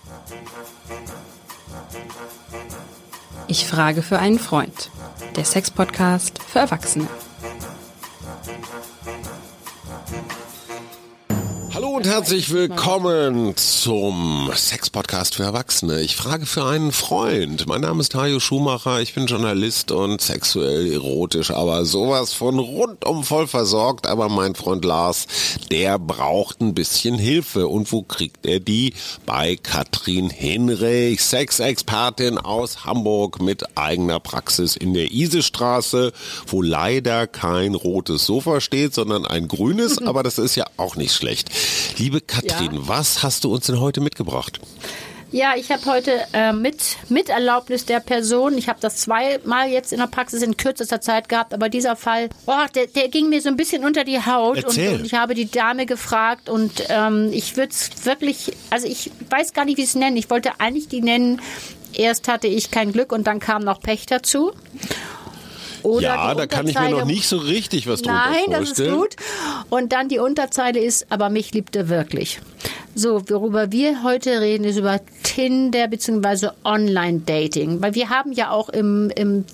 Ich frage für einen Freund. Der Sex-Podcast für Erwachsene. Hallo und herzlich willkommen zum Sex-Podcast für Erwachsene. Ich frage für einen Freund. Mein Name ist Hajo Schumacher, ich bin Journalist und sexuell erotisch, aber sowas von rundum voll versorgt. Aber mein Freund Lars, der braucht ein bisschen Hilfe. Und wo kriegt er die? Bei Katrin Hinrich, Sexexpertin aus Hamburg mit eigener Praxis in der Isestraße, wo leider kein rotes Sofa steht, sondern ein grünes, aber das ist ja auch nicht schlecht. Liebe Katrin, was hast du uns denn heute mitgebracht? Ja, ich habe heute mit Erlaubnis der Person, ich habe das zweimal jetzt in der Praxis in kürzester Zeit gehabt, aber dieser Fall, der ging mir so ein bisschen unter die Haut. Und ich habe die Dame gefragt und ich würde es wirklich, also ich weiß gar nicht, wie ich es nennen. Ich wollte eigentlich die nennen, erst hatte ich kein Glück und dann kam noch Pech dazu. Oder ja, da kann ich mir noch nicht so richtig was drunter vorstellen. Nein, das ist gut. Und dann die Unterzeile ist, aber mich liebt er wirklich. So, worüber wir heute reden, ist über Tinder bzw. Online-Dating. Weil wir haben ja auch im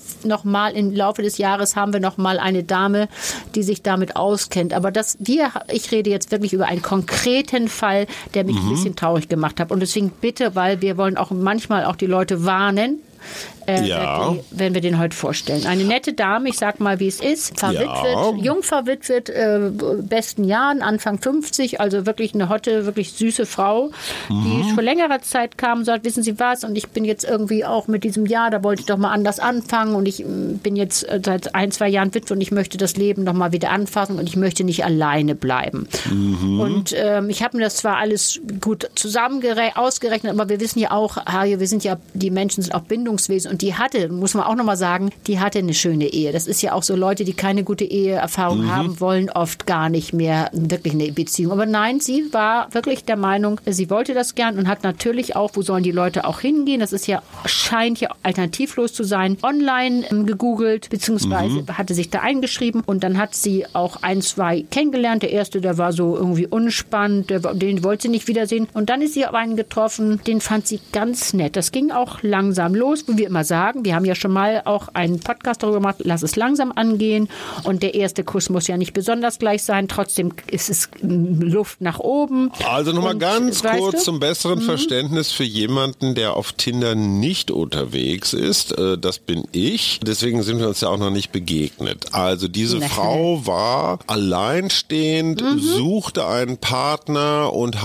Laufe des Jahres haben wir noch mal eine Dame, die sich damit auskennt. Aber ich rede jetzt wirklich über einen konkreten Fall, der mich ein bisschen traurig gemacht hat. Und deswegen bitte, weil wir wollen auch manchmal auch die Leute warnen, wenn wir den heute vorstellen. Eine nette Dame, ich sag mal, wie es ist, verwitwet, jung verwitwet, besten Jahren, Anfang 50, also wirklich eine hotte, wirklich süße Frau, die vor längerer Zeit kam und sagt, wissen Sie was, und ich bin jetzt irgendwie auch mit diesem Jahr, da wollte ich doch mal anders anfangen und ich bin jetzt seit 1-2 Jahren Witwe und ich möchte das Leben noch mal wieder anfassen und ich möchte nicht alleine bleiben. Und ich habe mir das zwar alles gut ausgerechnet, aber wir wissen ja auch, die Menschen sind auch Bindungswesen. Und die hatte, muss man auch nochmal sagen, die hatte eine schöne Ehe. Das ist ja auch so Leute, die keine gute Eheerfahrung haben, wollen oft gar nicht mehr wirklich eine Beziehung. Aber nein, sie war wirklich der Meinung, sie wollte das gern und hat natürlich auch, wo sollen die Leute auch hingehen? Das ist scheint ja alternativlos zu sein, online gegoogelt, beziehungsweise hatte sich da eingeschrieben und dann hat sie auch 1-2 kennengelernt. Der erste, der war so irgendwie unspannend, den wollte sie nicht wiedersehen. Und dann ist sie auf einen getroffen, den fand sie ganz nett. Das ging auch langsam los, wie wir immer sagen, wir haben ja schon mal auch einen Podcast darüber gemacht, lass es langsam angehen und der erste Kuss muss ja nicht besonders gleich sein, trotzdem ist es Luft nach oben. Also nochmal ganz kurz zum besseren Verständnis für jemanden, der auf Tinder nicht unterwegs ist, das bin ich, deswegen sind wir uns ja auch noch nicht begegnet. Also diese Frau war alleinstehend, suchte einen Partner und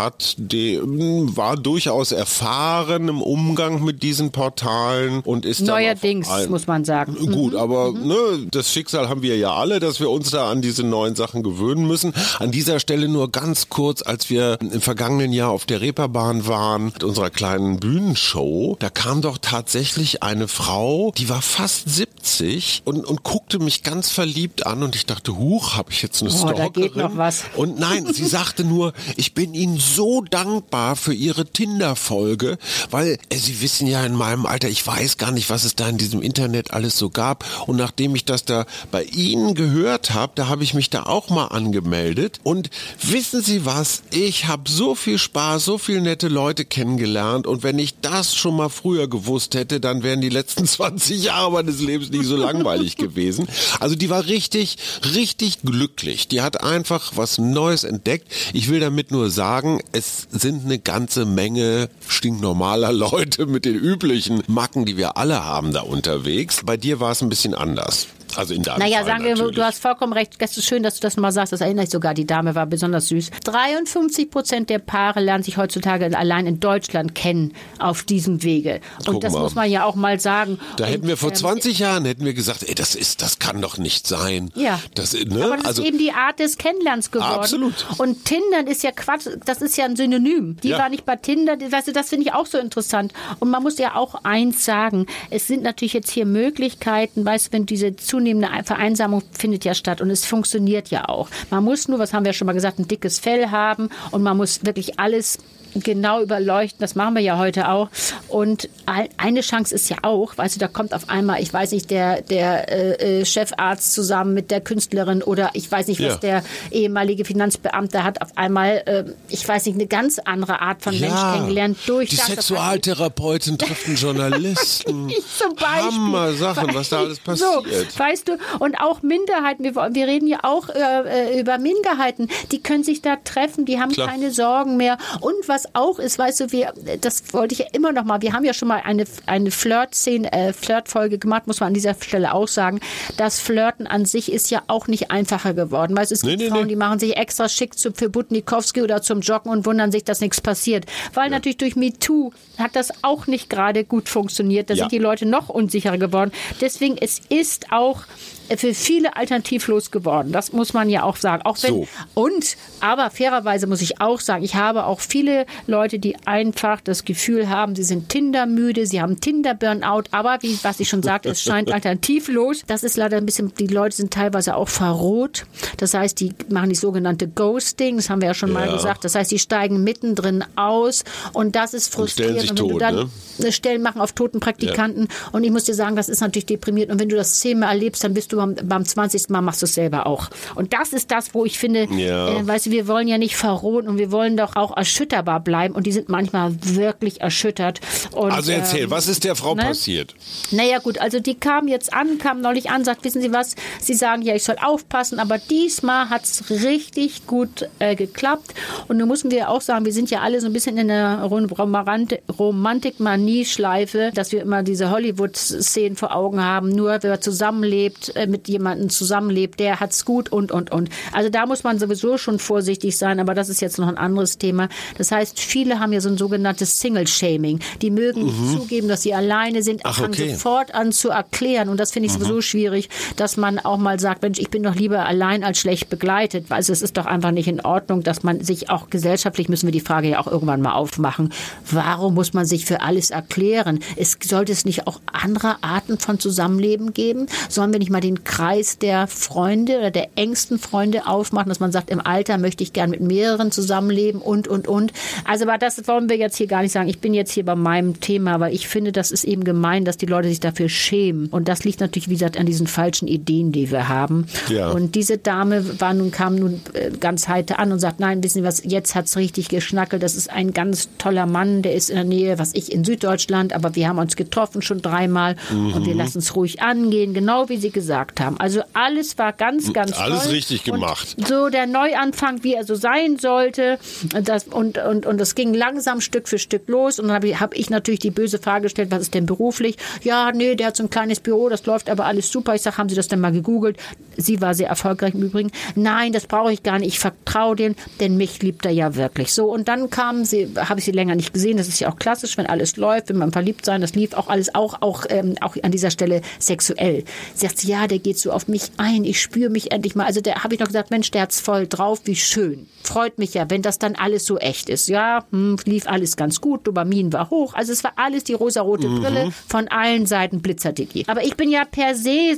war durchaus erfahren im Umgang mit diesen Portalen und ist neuerdings, muss man sagen. Gut, aber das Schicksal haben wir ja alle, dass wir uns da an diese neuen Sachen gewöhnen müssen. An dieser Stelle nur ganz kurz, als wir im vergangenen Jahr auf der Reeperbahn waren, mit unserer kleinen Bühnenshow, da kam doch tatsächlich eine Frau, die war fast 70 und guckte mich ganz verliebt an und ich dachte, habe ich jetzt eine Stalkerin? Da geht noch was. Und nein, sie sagte nur, ich bin Ihnen so dankbar für Ihre Tinder-Folge, weil Sie wissen ja in meinem Alter, ich weiß gar nicht, was es da in diesem Internet alles so gab. Und nachdem ich das da bei Ihnen gehört habe, da habe ich mich da auch mal angemeldet. Und wissen Sie was? Ich habe so viel Spaß, so viele nette Leute kennengelernt. Und wenn ich das schon mal früher gewusst hätte, dann wären die letzten 20 Jahre meines Lebens nicht so langweilig gewesen. Also die war richtig, richtig glücklich. Die hat einfach was Neues entdeckt. Ich will damit nur sagen, es sind eine ganze Menge stinknormaler Leute mit den üblichen Macken, die wir alle haben da unterwegs. Bei dir war es ein bisschen anders. Also in deinem Fall sagen wir, natürlich. Du hast vollkommen recht. Das ist schön, dass du das mal sagst. Das erinnere ich sogar. Die Dame war besonders süß. 53% der Paare lernen sich heutzutage allein in Deutschland kennen auf diesem Wege. Und das muss man ja auch mal sagen. Da hätten wir vor 20 Jahren gesagt, das kann doch nicht sein. Ja. Aber das ist eben die Art des Kennenlernens geworden. Absolut. Und Tinder ist ja Quatsch. Das ist ja ein Synonym. Die war nicht bei Tinder. Weißt du, das finde ich auch so interessant. Und man muss ja auch eins sagen. Es sind natürlich jetzt hier Möglichkeiten, weißt du, wenn diese zunehmende Vereinsamung findet ja statt und es funktioniert ja auch. Man muss nur, was haben wir schon mal gesagt, ein dickes Fell haben und man muss wirklich alles genau überleuchten. Das machen wir ja heute auch. Und eine Chance ist ja auch, weißt du, da kommt auf einmal, ich weiß nicht, der Chefarzt zusammen mit der Künstlerin oder ich weiß nicht, was der ehemalige Finanzbeamte hat, auf einmal, ich weiß nicht, eine ganz andere Art von Mensch kennengelernt. Die Sexualtherapeutin trifft einen Journalisten. Zum Beispiel. Hammer Sachen, was da alles passiert. So, weißt du, und auch Minderheiten, wir reden ja auch über Minderheiten, die können sich da treffen, die haben keine Sorgen mehr. Und was auch ist, weißt du, das wollte ich ja immer noch mal, wir haben ja schon mal eine Flirt-Folge gemacht, muss man an dieser Stelle auch sagen. Das Flirten an sich ist ja auch nicht einfacher geworden. Weißt du, es gibt Frauen, die machen sich extra schick für Butnikowski oder zum Joggen und wundern sich, dass nichts passiert. Weil natürlich durch MeToo hat das auch nicht gerade gut funktioniert. Da sind die Leute noch unsicherer geworden. Deswegen, es ist auch für viele alternativlos geworden. Das muss man ja auch sagen. Auch wenn, aber fairerweise muss ich auch sagen, ich habe auch viele Leute, die einfach das Gefühl haben, sie sind Tinder-müde, sie haben Tinder-Burnout, aber was ich schon sagte, es scheint alternativlos. Das ist leider ein bisschen, die Leute sind teilweise auch verroht. Das heißt, die machen die sogenannte Ghosting, das haben wir ja schon mal gesagt. Das heißt, die steigen mittendrin aus und das ist frustrierend. Sich und wenn tot, du dann Stellen machen auf toten Praktikanten und ich muss dir sagen, das ist natürlich deprimierend und wenn du das 10-mal erlebst, dann bist du beim 20. Mal machst du es selber auch. Und das ist das, wo ich finde, weißt du, wir wollen ja nicht verrohen und wir wollen doch auch erschütterbar bleiben und die sind manchmal wirklich erschüttert. Und, also erzähl, was ist der Frau passiert? Naja gut, also die kam neulich an, sagt, wissen Sie was, Sie sagen ja, ich soll aufpassen, aber diesmal hat es richtig gut geklappt und nun müssen wir auch sagen, wir sind ja alle so ein bisschen in der Romantik-Manie-Schleife, dass wir immer diese Hollywood-Szenen vor Augen haben, nur wer zusammenlebt, mit jemandem zusammenlebt, der hat's gut und. Also da muss man sowieso schon vorsichtig sein, aber das ist jetzt noch ein anderes Thema. Das heißt, viele haben ja so ein sogenanntes Single-Shaming. Die mögen nicht zugeben, dass sie alleine sind, fangen sofort an zu erklären und das finde ich sowieso schwierig, dass man auch mal sagt, Mensch, ich bin doch lieber allein als schlecht begleitet, weil es ist doch einfach nicht in Ordnung, dass man sich auch gesellschaftlich, müssen wir die Frage ja auch irgendwann mal aufmachen, warum muss man sich für alles erklären? Sollte es nicht auch andere Arten von Zusammenleben geben? Sollen wir nicht mal den Kreis der Freunde oder der engsten Freunde aufmachen, dass man sagt, im Alter möchte ich gern mit mehreren zusammenleben und. Also aber das wollen wir jetzt hier gar nicht sagen. Ich bin jetzt hier bei meinem Thema, weil ich finde, das ist eben gemein, dass die Leute sich dafür schämen. Und das liegt natürlich, wie gesagt, an diesen falschen Ideen, die wir haben. Ja. Und diese Dame kam nun ganz heiter an und sagt, nein, wissen Sie was, jetzt hat's richtig geschnackelt. Das ist ein ganz toller Mann, der ist in der Nähe, in Süddeutschland, aber wir haben uns getroffen schon 3-mal und wir lassen es ruhig angehen, genau wie Sie gesagt haben. Also alles war ganz toll. Alles richtig gemacht. Und so der Neuanfang, wie er so sein sollte. Und das ging langsam Stück für Stück los. Und dann habe ich natürlich die böse Frage gestellt, was ist denn beruflich? Ja, nee, der hat so ein kleines Büro, das läuft aber alles super. Ich sage, haben Sie das denn mal gegoogelt? Sie war sehr erfolgreich im Übrigen. Nein, das brauche ich gar nicht. Ich vertraue dem, denn mich liebt er ja wirklich. So, und dann habe ich sie länger nicht gesehen. Das ist ja auch klassisch, wenn alles läuft, wenn man verliebt sein. Das lief auch alles, auch an dieser Stelle sexuell. Sagt sie, ja, der geht so auf mich ein. Ich spüre mich endlich mal. Also da habe ich noch gesagt, Mensch, der hat's voll drauf. Wie schön. Freut mich ja, wenn das dann alles so echt ist. Ja, lief alles ganz gut. Dopamin war hoch. Also es war alles die rosarote Brille von allen Seiten blitzertiki. Aber ich bin ja per se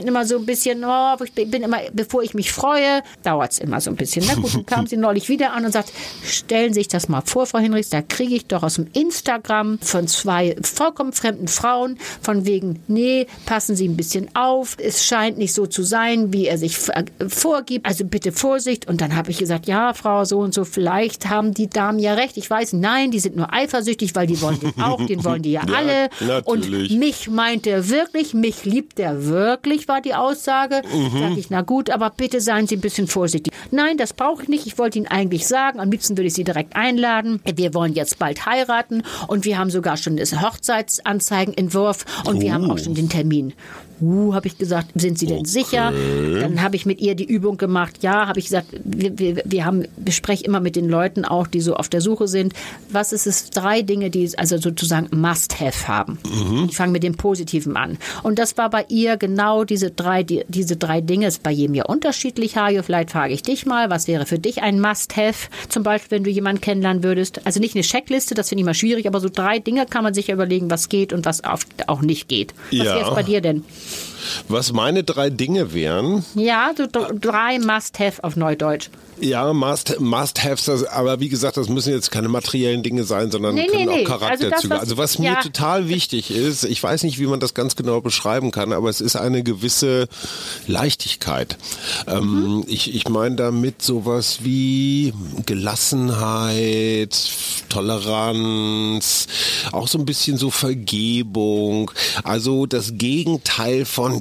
ich bin immer, bevor ich mich freue, dauert's immer so ein bisschen. Na gut, dann kam sie neulich wieder an und sagt, stellen Sie sich das mal vor, Frau Hinrichs, da kriege ich doch aus dem Instagram von 2 vollkommen fremden Frauen von wegen, nee, passen Sie ein bisschen auf, es scheint nicht so zu sein, wie er sich vorgibt, also bitte Vorsicht. Und dann habe ich gesagt, ja, Frau so und so, vielleicht haben die Damen ja recht. Ich weiß, nein, die sind nur eifersüchtig, weil die wollen den auch, den wollen die ja alle. Natürlich. Und mich meint er wirklich, mich liebt er wirklich, war die Aussage. Sag ich, na gut, aber bitte seien Sie ein bisschen vorsichtig. Nein, das brauche ich nicht. Ich wollte Ihnen eigentlich sagen, am liebsten würde ich Sie direkt einladen. Wir wollen jetzt bald heiraten und wir haben sogar schon das Hochzeitsanzeigenentwurf und wir haben auch schon den Termin. Habe ich gesagt, sind Sie denn sicher? Dann habe ich mit ihr die Übung gemacht. Ja, habe ich gesagt, wir sprechen immer mit den Leuten auch, die so auf der Suche sind. Was ist es? 3 Dinge, die also sozusagen Must-Have haben. Ich fange mit dem Positiven an. Und das war bei ihr genau diese drei Dinge. Ist bei jedem ja unterschiedlich, Hajo. Vielleicht frage ich dich mal, was wäre für dich ein Must-Have? Zum Beispiel, wenn du jemanden kennenlernen würdest. Also nicht eine Checkliste, das finde ich mal schwierig, aber so 3 Dinge kann man sich ja überlegen, was geht und was auch nicht geht. Was wäre es bei dir denn? Was meine 3 Dinge wären? Ja, 3 Must-Have auf Neudeutsch. Ja, Must-Haves, aber wie gesagt, das müssen jetzt keine materiellen Dinge sein, sondern können auch Charakterzüge. Also was mir total wichtig ist, ich weiß nicht, wie man das ganz genau beschreiben kann, aber es ist eine gewisse Leichtigkeit. Ich meine damit sowas wie Gelassenheit, Toleranz, auch so ein bisschen so Vergebung, also das Gegenteil von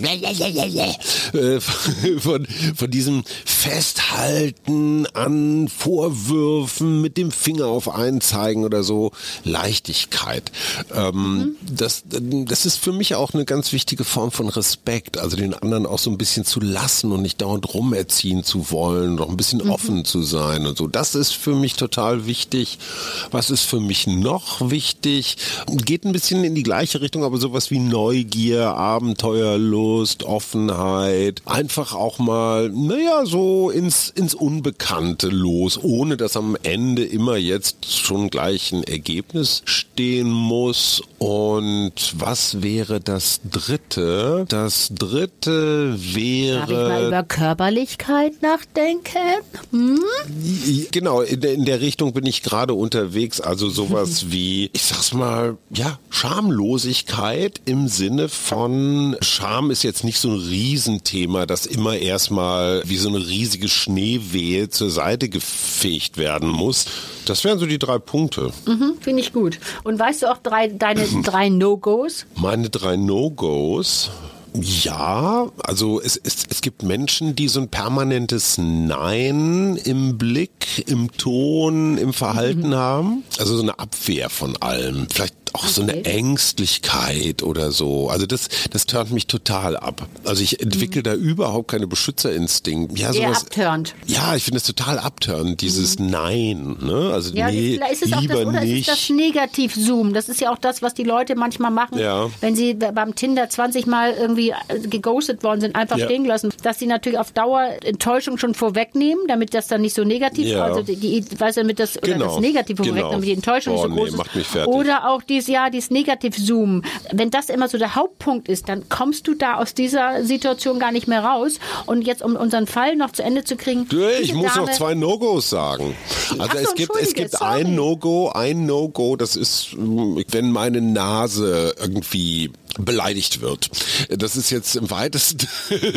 diesem Festhalten an Vorwürfen, mit dem Finger auf einen zeigen oder so. Leichtigkeit. Das ist für mich auch eine ganz wichtige Form von Respekt, also den anderen auch so ein bisschen zu lassen und nicht dauernd rumerziehen zu wollen, noch ein bisschen offen zu sein und so. Das ist für mich total wichtig. Was ist für mich noch wichtig? Geht ein bisschen in die gleiche Richtung, aber sowas wie Neugier, Abenteuerlust, Offenheit, einfach auch mal, so ins Unbekannte los, ohne dass am Ende immer jetzt schon gleich ein Ergebnis stehen muss. Und was wäre das Dritte? Das Dritte wäre... Darf ich mal über Körperlichkeit nachdenken? Genau, in der Richtung bin ich gerade unterwegs. Also sowas wie, ich sag's mal, Schamlosigkeit im Sinne von, Scham ist jetzt nicht so ein Riesenthema, das immer erstmal wie so eine riesige Schneewehe zur Seite gefegt werden muss. Das wären so die 3 Punkte. Finde ich gut. Und weißt du auch deine 3 No-Gos? Meine 3 No-Gos? Ja, also es gibt Menschen, die so ein permanentes Nein im Blick, im Ton, im Verhalten haben. Also so eine Abwehr von allem. Vielleicht auch so eine Ängstlichkeit oder so. Also das turnt mich total ab. Also ich entwickle da überhaupt keine Beschützerinstinkt. Ja, sowas. Abturnt. Ja, ich finde es total abturnt, dieses Nein. Ne? Also nee, ist es lieber auch das, oder nicht. Ist es das Negativ-Zoom? Das ist ja auch das, was die Leute manchmal machen, wenn sie beim Tinder 20 Mal irgendwie geghostet worden sind, einfach stehen gelassen. Dass sie natürlich auf Dauer Enttäuschung schon vorwegnehmen, damit das dann nicht so negativ, also damit das Negative vorwegnehmen, damit die Enttäuschung nicht so groß ist. Macht mich fertig. Oder auch dieses Negativ-Zoom. Wenn das immer so der Hauptpunkt ist, dann kommst du da aus dieser Situation gar nicht mehr raus. Und jetzt, um unseren Fall noch zu Ende zu kriegen. Ich muss noch 2 No-Gos sagen. Also es gibt ein No-Go, das ist, wenn meine Nase irgendwie beleidigt wird. Das ist jetzt im weitesten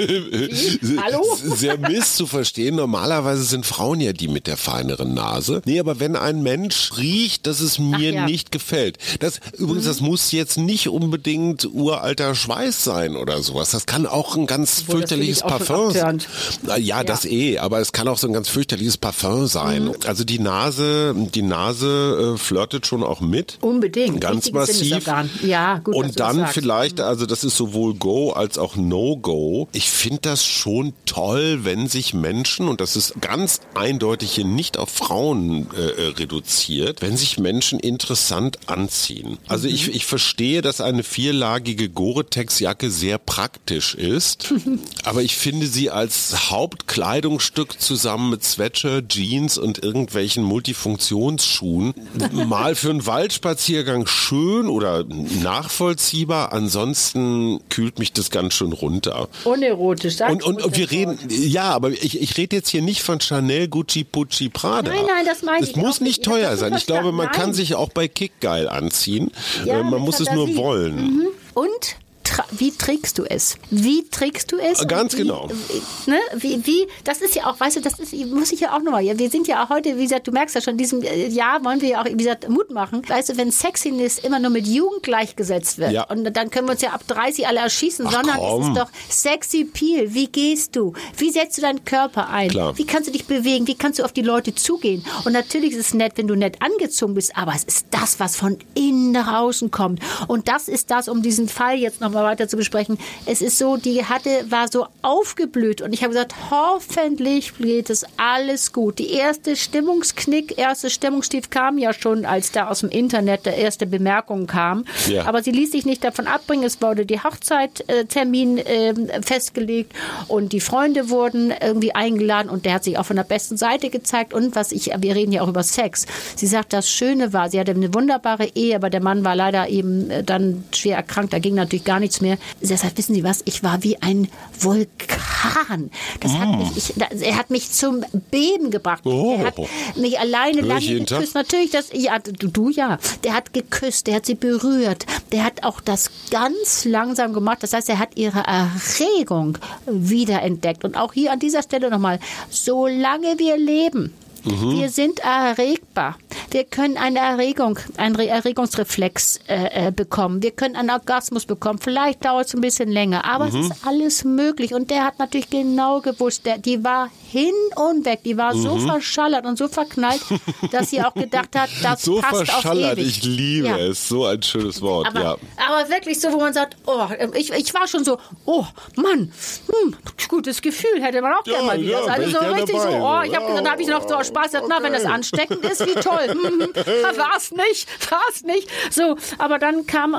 sehr misszuverstehen. Normalerweise sind Frauen ja die mit der feineren Nase. Nee, aber wenn ein Mensch riecht, dass es mir nicht gefällt. Übrigens, das muss jetzt nicht unbedingt uralter Schweiß sein oder sowas. Das kann auch ein ganz fürchterliches Parfum sein. Ja, das aber es kann auch so ein ganz fürchterliches Parfum sein. Also die Nase flirtet schon auch mit. Unbedingt. Ganz massiv. Ja, gut. Und dann vielleicht, also das ist sowohl Go als auch No-Go. Ich finde das schon toll, wenn sich Menschen, und das ist ganz eindeutig hier nicht auf Frauen reduziert, wenn sich Menschen interessant anziehen. Also ich verstehe, dass eine 4-lagige Gore-Tex-Jacke sehr praktisch ist, aber ich finde sie als Hauptkleidungsstück zusammen mit Sweatshirt, Jeans und irgendwelchen Multifunktionsschuhen mal für einen Waldspaziergang schön oder nachvollziehbar, ansonsten kühlt mich das ganz schön runter. Unerotisch, sagst du. Und wir reden, aber ich rede jetzt hier nicht von Chanel, Gucci, Pucci, Prada. Nein, das meine ich nicht. Es muss nicht teuer sein. Ich glaube, man kann sich auch bei Kick geil anziehen. Ja, man muss es nur wollen. Und wie trägst du es? Ganz genau. Das ist ja auch, weißt du, muss ich ja auch nochmal, wir sind ja auch heute, wie gesagt, du merkst ja schon, in diesem Jahr wollen wir ja auch, wie gesagt, Mut machen. Weißt du, wenn Sexiness immer nur mit Jugend gleichgesetzt wird und dann können wir uns ja ab 30 alle erschießen, sondern es ist doch Sexy Peel. Wie gehst du? Wie setzt du deinen Körper ein? Klar. Wie kannst du dich bewegen? Wie kannst du auf die Leute zugehen? Und natürlich ist es nett, wenn du nett angezogen bist, aber es ist das, was von innen nach außen kommt. Und das ist das, um diesen Fall jetzt nochmal weiter zu besprechen. Es ist so, war so aufgeblüht und ich habe gesagt, hoffentlich geht es alles gut. Die erste Stimmungstief kam ja schon, als da aus dem Internet der erste Bemerkung kam. Ja. Aber sie ließ sich nicht davon abbringen. Es wurde die Hochzeittermin festgelegt und die Freunde wurden irgendwie eingeladen und der hat sich auch von der besten Seite gezeigt. Und wir reden ja auch über Sex. Sie sagt, das Schöne war, sie hatte eine wunderbare Ehe, aber der Mann war leider eben dann schwer erkrankt. Da ging natürlich gar nichts nichts mehr. Sie sagt, wissen Sie was, ich war wie ein Vulkan. Er hat mich zum Beben gebracht. Er hat mich alleine lange geküsst. Natürlich, der hat geküsst, der hat sie berührt. Der hat auch das ganz langsam gemacht. Das heißt, er hat ihre Erregung wiederentdeckt. Und auch hier an dieser Stelle nochmal, solange wir leben, wir sind erregbar. Wir können einen Erregungsreflex bekommen. Wir können einen Orgasmus bekommen. Vielleicht dauert es ein bisschen länger, aber es ist alles möglich. Und der hat natürlich genau gewusst, die war hin und weg. Die war so verschallert und so verknallt, dass sie auch gedacht hat, das so passt verschallert, auf ewig. Ich liebe es. So ein schönes Wort, aber wirklich so, wo man sagt, ich war schon so, Mann, gutes Gefühl, hätte man auch gerne mal wieder. Also so richtig dabei, so, dann habe ich noch so Spaß gesagt, wenn das ansteckend ist, wie toll. War's nicht. So, aber dann kam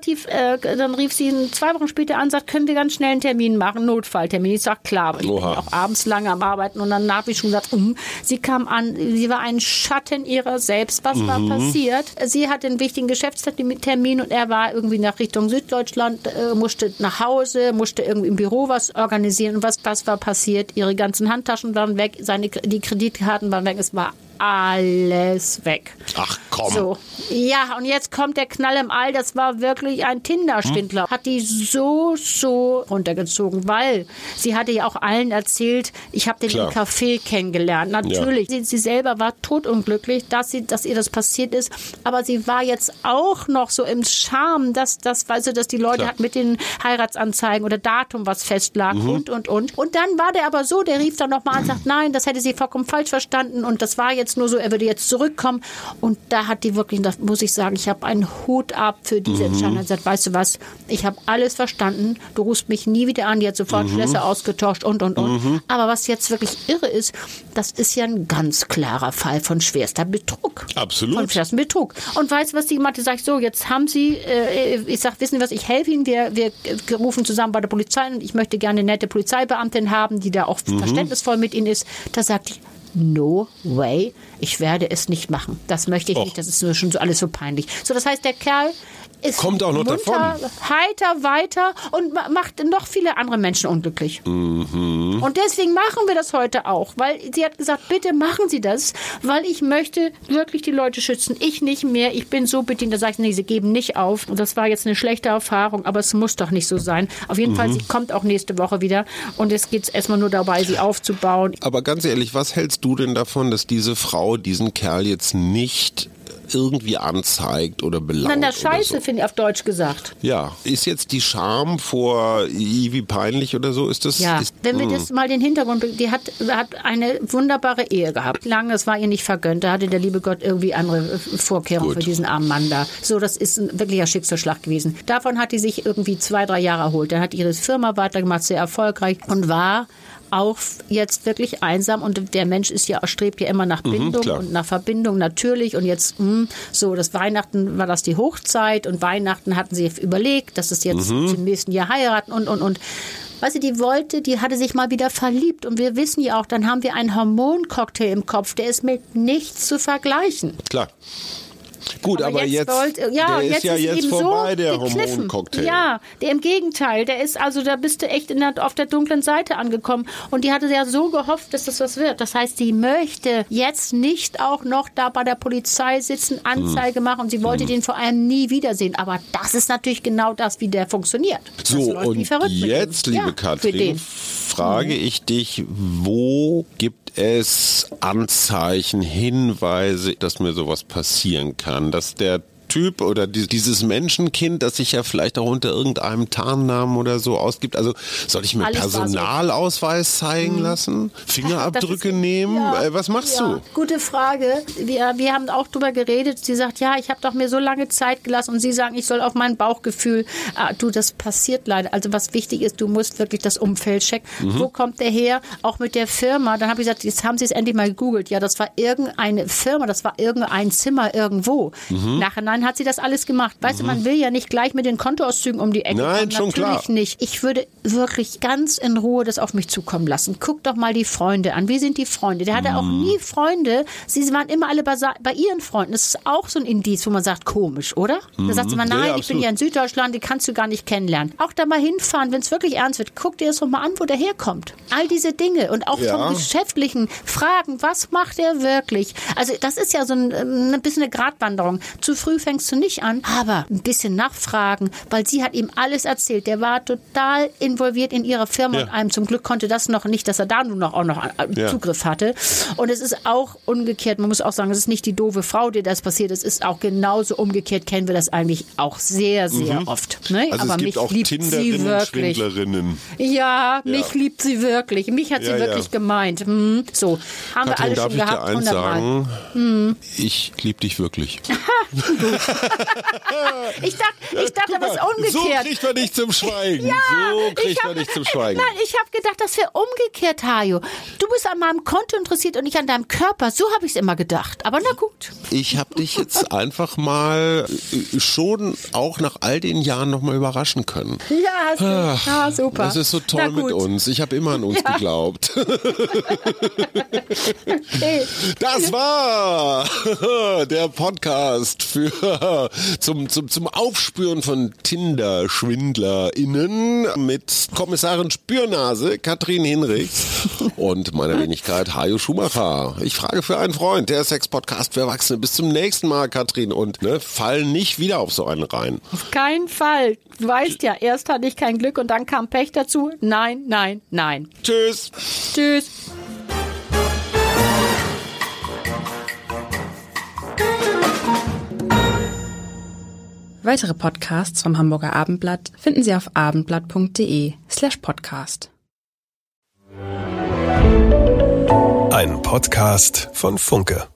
dann rief sie 2 Wochen später an, sagt, können wir ganz schnell einen Termin machen, Notfalltermin. Ich sag, klar, ich bin auch abends lange am Arbeiten und dann habe ich schon gesagt, sie kam an, sie war ein Schatten ihrer selbst. Was war passiert? Sie hatte einen wichtigen Geschäftstermin und er war irgendwie nach Richtung Süddeutschland, musste nach Hause, musste irgendwie im Büro was organisieren. Und was war passiert? Ihre ganzen Handtaschen waren weg, die Kreditkarten waren weg, es war alles weg. Ach komm. So. Ja, und jetzt kommt der Knall im All. Das war wirklich ein Tinder-Schwindler. Hat die so runtergezogen, weil sie hatte ja auch allen erzählt, ich habe den im Café kennengelernt. Natürlich, sie selber war totunglücklich, dass ihr das passiert ist, aber sie war jetzt auch noch so im Charme, dass die Leute hat mit den Heiratsanzeigen oder Datum was festlag und. Und dann war der aber so, der rief dann nochmal und sagt, nein, das hätte sie vollkommen falsch verstanden und das war jetzt nur so, er würde jetzt zurückkommen. Und da hat die wirklich, das muss ich sagen, ich habe einen Hut ab für diese Entscheidung. Er hat gesagt, weißt du was, ich habe alles verstanden, du rufst mich nie wieder an, die hat sofort Schlösser ausgetauscht und. Aber was jetzt wirklich irre ist, das ist ja ein ganz klarer Fall von schwerster Betrug. Absolut. Von schwerstem Betrug. Und weißt du, was die gemacht hat? Sag ich so, jetzt haben sie, ich sag, wissen Sie was, ich helfe Ihnen, wir rufen zusammen bei der Polizei und ich möchte gerne eine nette Polizeibeamtin haben, die da auch verständnisvoll mit Ihnen ist. Da sagt die, no way, ich werde es nicht machen. Das möchte ich nicht, das ist mir schon so alles so peinlich. So, das heißt, der Kerl kommt auch noch davon. Heiter weiter und macht noch viele andere Menschen unglücklich. Und deswegen machen wir das heute auch, weil sie hat gesagt, bitte machen Sie das, weil ich möchte wirklich die Leute schützen. Ich nicht mehr, ich bin so bedient, da sage ich, nee, sie geben nicht auf. Und das war jetzt eine schlechte Erfahrung, aber es muss doch nicht so sein. Auf jeden Fall, sie kommt auch nächste Woche wieder und es geht erstmal nur dabei, sie aufzubauen. Aber ganz ehrlich, was hältst du denn davon, dass diese Frau diesen Kerl jetzt nicht irgendwie anzeigt oder belangt? Na, Scheiße, finde ich auf Deutsch gesagt. Ja, ist jetzt die Scham vor Ivi peinlich oder so? Ist das? Ja, wenn wir das mal den Hintergrund, die hat eine wunderbare Ehe gehabt. Lange, das war ihr nicht vergönnt. Da hatte der liebe Gott irgendwie andere Vorkehrungen für diesen armen Mann da. So, das ist ein wirklicher Schicksalsschlag gewesen. Davon hat die sich irgendwie 2-3 Jahre erholt. Dann hat ihre Firma weitergemacht, sehr erfolgreich und war auch jetzt wirklich einsam und der Mensch strebt ja immer nach Bindung und nach Verbindung natürlich und jetzt das Weihnachten war das die Hochzeit und Weihnachten hatten sie überlegt, dass es jetzt im nächsten Jahr heiraten und weißt du, die hatte sich mal wieder verliebt und wir wissen ja auch, dann haben wir einen Hormoncocktail im Kopf, der ist mit nichts zu vergleichen. Klar. Gut, aber jetzt ist jetzt vorbei, so der Hormoncocktail. Ja, der im Gegenteil, da bist du echt auf der dunklen Seite angekommen. Und die hatte ja so gehofft, dass das was wird. Das heißt, sie möchte jetzt nicht auch noch da bei der Polizei sitzen, Anzeige machen und sie wollte den vor allem nie wiedersehen. Aber das ist natürlich genau das, wie der funktioniert. So, und jetzt, liebe Katrin, frage ich dich, wo gibt es Anzeichen, Hinweise, dass mir sowas passieren kann, dass der Typ oder dieses Menschenkind, das sich ja vielleicht auch unter irgendeinem Tarnnamen oder so ausgibt. Also soll ich mir Personalausweis zeigen lassen? Fingerabdrücke nehmen? Was machst du? Gute Frage. Wir haben auch drüber geredet. Sie sagt, ja, ich habe doch mir so lange Zeit gelassen und Sie sagen, ich soll auf mein Bauchgefühl. Das passiert leider. Also was wichtig ist, du musst wirklich das Umfeld checken. Wo kommt der her? Auch mit der Firma. Dann habe ich gesagt, jetzt haben Sie es endlich mal gegoogelt. Ja, das war irgendeine Firma, das war irgendein Zimmer irgendwo. Nachhinein dann hat sie das alles gemacht. Weißt du, man will ja nicht gleich mit den Kontoauszügen um die Ecke kommen. Nein, schon klar. Natürlich nicht. Ich würde wirklich ganz in Ruhe das auf mich zukommen lassen. Guck doch mal die Freunde an. Wie sind die Freunde? Der hatte auch nie Freunde. Sie waren immer alle bei ihren Freunden. Das ist auch so ein Indiz, wo man sagt, komisch, oder? Da sagt sie mal, nein, Ja, ich bin ja in Süddeutschland, die kannst du gar nicht kennenlernen. Auch da mal hinfahren, wenn es wirklich ernst wird. Guck dir das doch mal an, wo der herkommt. All diese Dinge und auch vom Geschäftlichen fragen, was macht er wirklich? Also das ist ja so ein bisschen eine Gratwanderung. Zu früh fängst du nicht an, aber ein bisschen nachfragen, weil sie hat ihm alles erzählt. Der war total involviert in ihrer Firma und einem zum Glück konnte das noch nicht, dass er da nur noch auch noch Zugriff hatte. Und es ist auch umgekehrt, man muss auch sagen, es ist nicht die doofe Frau, die das passiert, es ist auch genauso umgekehrt, kennen wir das eigentlich auch sehr, sehr oft. Ne? Also aber es gibt mich auch liebt sie wirklich. Schwindlerinnen. Ja, mich liebt sie wirklich. Mich hat sie wirklich gemeint. So, haben Katrin, wir alle schon gehabt. Darf ich dir eins sagen? Ich liebe dich wirklich. Ich dachte, was umgekehrt. So kriegt man dich zum Schweigen. Nein, ich habe gedacht, das wäre umgekehrt, Hajo. Du bist an meinem Konto interessiert und nicht an deinem Körper. So habe ich es immer gedacht. Aber na gut. Ich habe dich jetzt einfach mal schon auch nach all den Jahren noch mal überraschen können. Ja, hast du. Ja, super. Das ist so toll mit uns. Ich habe immer an uns geglaubt. Das war der Podcast zum Aufspüren von Tinder-SchwindlerInnen mit Kommissarin Spürnase Katrin Hinrichs und meiner Wenigkeit Hajo Schumacher. Ich frage für einen Freund, der Sex-Podcast für Erwachsene. Bis zum nächsten Mal, Katrin, und fall nicht wieder auf so einen rein. Auf keinen Fall. Du weißt ja, erst hatte ich kein Glück und dann kam Pech dazu. Nein, nein, nein. Tschüss. Tschüss. Weitere Podcasts vom Hamburger Abendblatt finden Sie auf abendblatt.de/podcast. Ein Podcast von Funke.